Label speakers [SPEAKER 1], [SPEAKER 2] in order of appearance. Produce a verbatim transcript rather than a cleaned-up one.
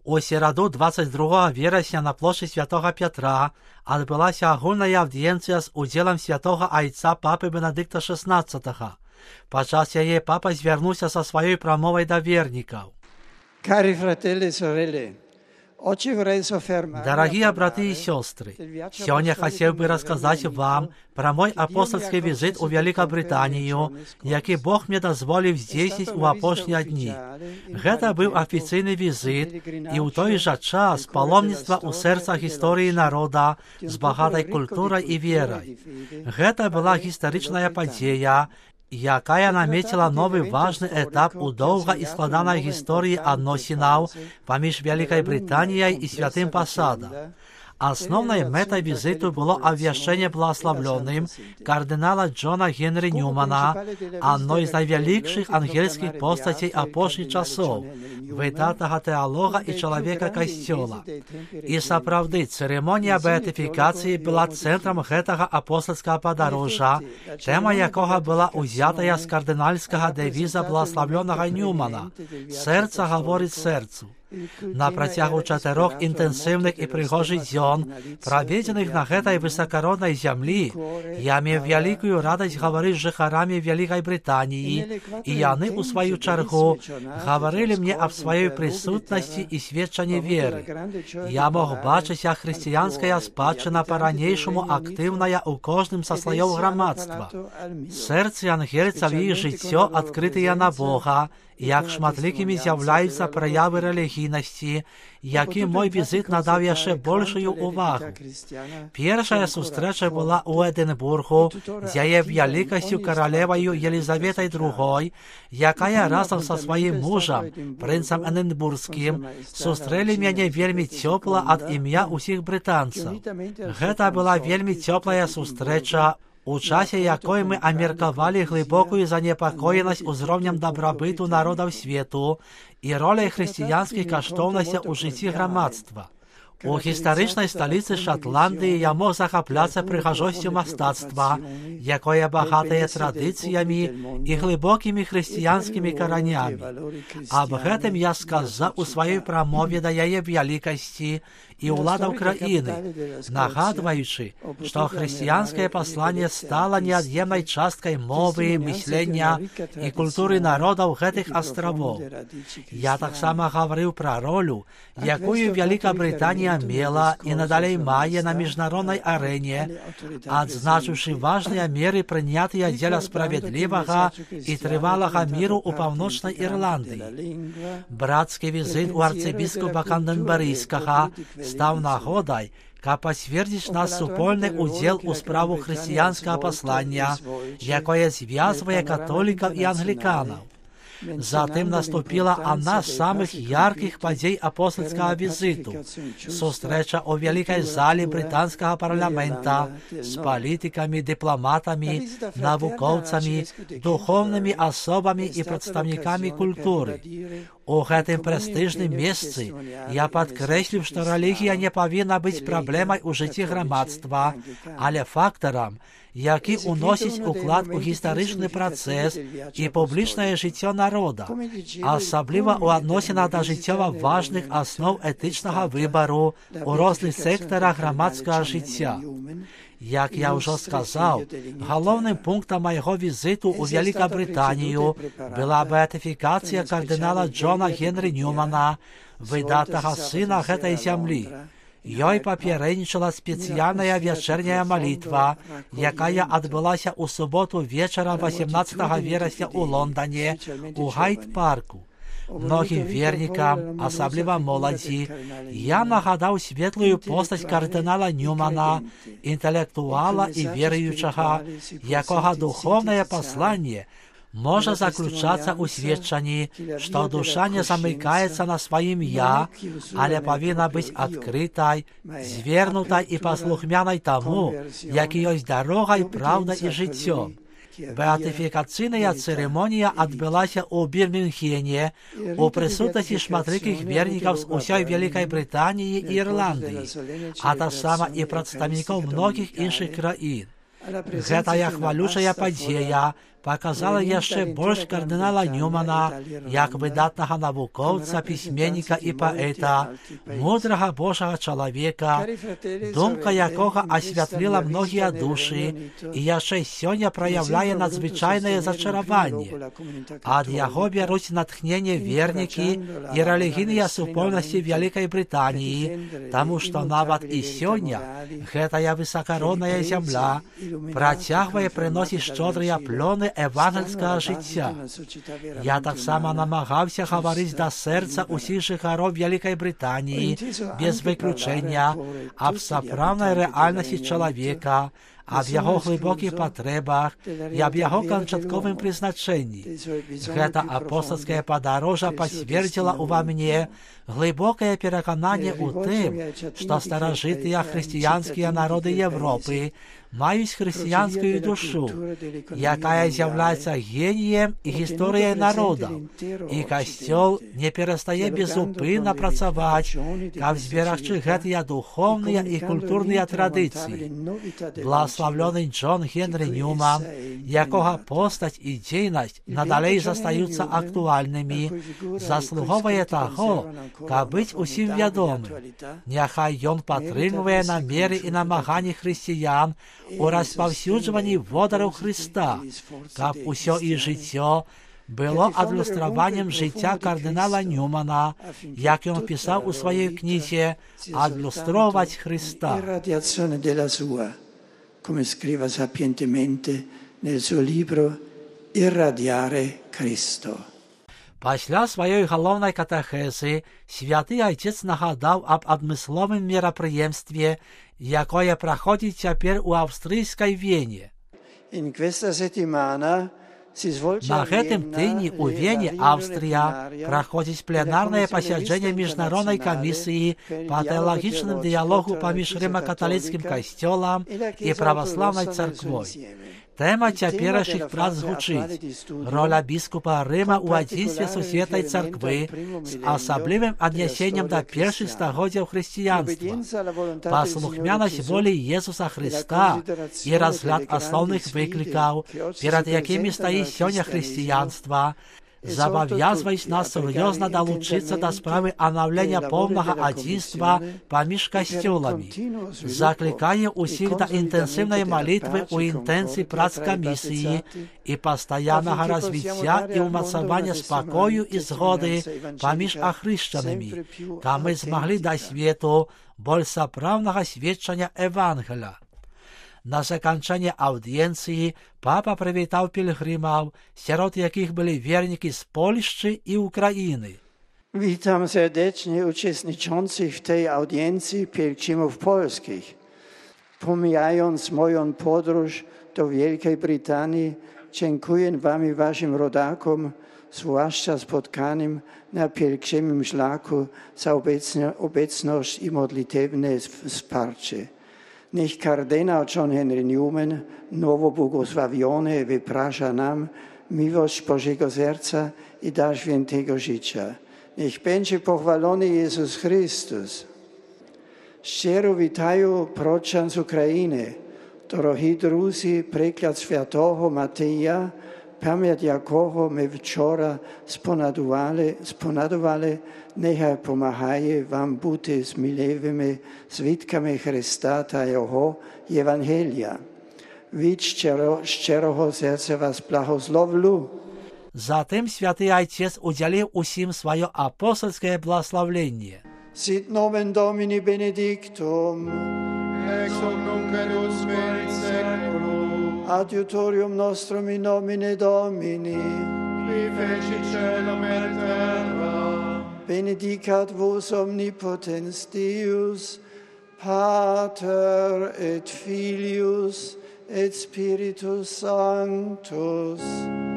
[SPEAKER 1] У сераду двадцать другого верасня на плошчы святого Пятра адбылася агульная аўдыенцыя з удзелам святого айца папы Бенедыкта шестнадцатого. Падчас яе папа звярнуўся са сваёй прамовай да вернікаў.
[SPEAKER 2] Cari fratelli e sorelle, oggi vorrei soffermarmi.
[SPEAKER 1] Дорогие браты и сестры, сегодня хотел бы рассказать вам про мой апостольский визит у Великобританию, який Бог мне дозволив здійснить у апошнія дні. Гэта быў афіцыйны визит, і ў той жа час паломніцтва ў сэрцах гісторыі народа з багатай культурай і верай. Гэта была гістарычная падзея, якая намецила новый важный этап у доўга і складанай гісторыі адносінаў паміж Вялікай Брытаніяй і Святым Пасадам. Основной метой визиту было обвящение благословленным кардинала Джона Генри Ньюмана, одной из наивеликших ангельских постатей апошніх часов, видатного теолога и человека Костела. И сапраўды, церемонія беатификации была центром гэтага апостольского подорожа, тема якога была узятая з кардинальского девиза благословленного Ньюмана «Серце говорить серцу». На працягу чатырох інтэнсіўных і прыгожых дзён, праведзеных на гэтай высакароднай зямлі, я меў вялікую радасць гаварыць з жыхарамі Вялікай Брытаніі, і яны, у сваю чаргу, гаварылі мне аб сваёй прысутнасці і сведчанні веры. Я мог бачыць, як хрысціянская спадчына па-ранейшаму актыўная ў кожным са слаёў грамадства. Сэрцы ангельцаў і іх жыццё адкрытыя на Бога, як шматлікімі з'яўляюцца праявы рэлігійнасці, які мой візит надаў яшчэ большую увагу. Першая сустрэча была ў Эдинбургу з яе вялікасцю каралеваю Елізаветай другой, якая разам са сваім мужам, прынцам Эдинбургскім, сустрэлі мяне вельмі цёпла ад імя ўсіх брытанцаў. Гэта была вельмі цёплая сустрэча, у часе якой мы амеркавалі глыбокую занепакоенасць узроўнем дабрабыту народаў свету і роляй хрысціянскіх каштоўнасцяў у жыцці грамадства. У гістарычнай сталіцы Шатландыі я мог захапляцца прыгажосцю мастацтва, якое багатае традыцыямі і глыбокімі хрысціянскімі каранямі. Аб гэтым я сказаў у сваёй прамове да яе вялікасці і ўладаў краіны, нагадваючы, што хрысціянскае пасланне стала неад'емнай часткай мовы, мыслення і культуры народаў гэтых астравоў. Я таксама гаварыў пра ролю, якую Вялікая Брытанія мела і надалей мае на міжнароднай арэне, адзначыўшы важныя меры, прынятыя дзеля справядлівага і трывалага міру ў паўночнай Ірландыі. Брацкі візит у арцыбіскупа Кандэнбарыйскага стаў нагодай, каб пацвердзіць наш супольны удзел у справу хрысціянскага паслання, якое звязвае католікаў і англіканаў. Затым наступила одна з самых яркіх падзей апостольскага візиту – сустрэча ў вялікай зале брытанскага парламента з палітыкамі, дыпламатамі, навукоўцамі, духоўнымі асобамі і прадстаўнікамі культуры. У гэтым прэстыжным месцы я падкрэсліў, што рэлігія не павінна быць праблемай у жыцці грамадства, але фактарам, які ўносіць уклад у гістарычны працэс і публічнае жыццё народа, асабліва ў адносінах да жыццёва важных аснов этычнага выбару ў розных сектарах грамадскага жыцця. Як я ўжо сказаў, галоўным пунктам майго візиту ў Великобрытанію была беатыфікацыя кардынала Джона Генри Ньюмана, выдатнага сына гэтай зямлі. Ёй папярэднічала спецыяльная вячэрняя малітва, якая адбылася ў суботу вечарам васемнаццатага верасня ў Лондане, у Гайд-парку. Многім вернікам, асабліва моладзі, я нагадаў светлую постаць кардынала Ньюмана, інтэлектуала і веруючага, якога духоўнае пасланне можа заключацца ў сведчанні, што душа не замыкаецца на сваім «я», але павінна быць адкрытай, звернутай і паслухмянай таму, які ёсць дарогай, праўдай і жыццём. Беатыфікацыйная цырымонія адбылася ў Бірмінгене у прысутнасці шматлікіх вернікаў з усёй Вялікай Брытаніі і Ірландыі, а таксама і прадстаўнікоў многіх іншых краін. Гэтая хвалючая падзея показали ще більш кардинала Ньюмана, як видатного науковця, письменника і поета, мудрого Божого чоловіка, думка якого освітлила многі душі, і ще сьогодні проявляє надзвичайне зачарування. Від його беруть натхнення вірники і релігійні супольності Великої Британії, тому що навіть і сьогодні ця високородна земля протягує приносить щодрі плони евангельського життя. Я так само намагався говорити до серця усіх жителів Великої Британії, без виключення, об справній реальності чоловіка, об його глибоких потребах і об його кончатковому призначенні. Це апостольське подорожжя підтвердило у мені глибоке переконання у тим, що старожитні християнські народи Європи мають християнську душу, яка з'являється генієм і історією народу, і Костел не перестає безупинно працювати, як зберігати ці духовні і культурні традиції. Благословлений Джон Генрі Ньюман, якого постать і дійність надалі залишаються актуальними, заслуговує того, як бути усім відомим. Нехай він підтримує наміри і намагання християн у розповсюджуванні водару Христа, як усе і життя було адлюструванням життя кардинала Ньюмана, як він писав у своїй книзі «Адлюструвати Христа».
[SPEAKER 2] Come scrive sapientemente nel suo libro «Irradiare Cristo».
[SPEAKER 1] Після своєї головної катехези Святий Отець нагадав об адмисловому мероприємстві, яке проходить тепер у австрійській Вені. На цьому тижні у Вені, Австрія, проходить пленарне посідження Міжнародної комісії по теологічному діалогу поміж Римо-католицьким костелом і православною церквою. Тема теперішніх праць звучить «Роля біскупа Рима у одинстві з Святої Церкви з особливим віднесенням до перших століттів християнства, послухняність волі Ісуса Христа і розгляд основних викликів, перед якими стоїть сьогодні християнство, зобов'язують нас серйозно долучитися до справи оновлення повного одинства поміж костюлами. Закликає усіх до інтенсивної молитви у інтенсії праць комісії і постійного розвиття і умацування спокою і згоди поміж охрещеними, та ми змогли до світу більш справного свідчення Евангелія. На закінчення аудієнції папа привітав пілгримів, серед яких були вірники з Польщі і України.
[SPEAKER 2] Witam serdecznie uczestniczących w tej audiencji pielgrzymów polskich. Pomijając moją podróż do Wielkiej Brytanii, dziękuję wam i waszym rodakom, zwłaszcza spotkanym na pielgrzymim szlaku, za obecność i modlitewne wsparcie. Niech kardynał John Henry Newman, nowobłogosławiony, wyprasza nam miłość Bożego Serca i dar świętego życia. Niech będzie pochwalony Jezus Chrystus. Szczero witają procian z Ukrainy. Doroгі друзі, приклад святого Матея, пам'ять якого ми вчора спонадували, спонадували, нехай помагає вам бути сміливими свідками Христа та Його Євангелія. Від щиро, щирого серця вас благословлю.
[SPEAKER 1] Затем Святий Отець уділив усім своє апостольське благословення.
[SPEAKER 2] Sit nomen Domini benedictum.
[SPEAKER 3] Ex hoc nunc et usque in seculum.
[SPEAKER 2] Adiutorium nostrum in nomine Domini.
[SPEAKER 3] Qui feci caelum et terra.
[SPEAKER 2] Benedicat vos omnipotens Deus, Pater et Filius et Spiritus Sanctus.